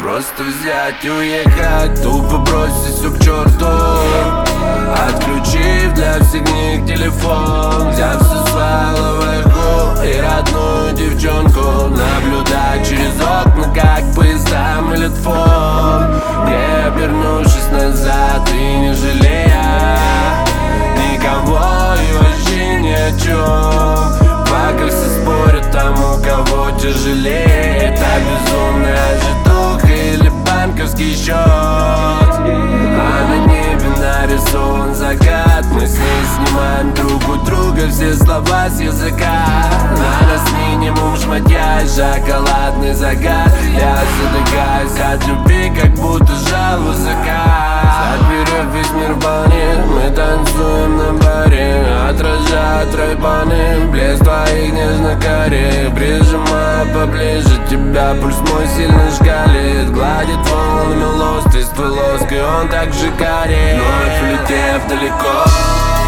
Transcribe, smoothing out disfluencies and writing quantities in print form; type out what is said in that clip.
Просто взять и уехать, тупо бросить все к черту, отключив для всех них телефон, взяв все сваловых и родную девчонку, наблюдать через окна, как поезда мылят фон, не обернувшись назад и не жалея никого и вообще ни о чем. Пока все спорят тому, кого тяжелее, это безумная житуха или банковский счет. А на небе нарисован закат, мы с ней снимаем друг у друга все слова с языка. На нас минимум шматья и шоколадный загар. Я задыхаюсь от любви, как будто жалу закат. Отберев весь мир в волне, мы танцуем на баре, отражают райбаны, блеск твоих нежных корей. Прижимаю поближе тебя, пульс мой сильно шкалит, гладит волнами лост, из твой лоск, и он так же горит. Вновь улетев далеко,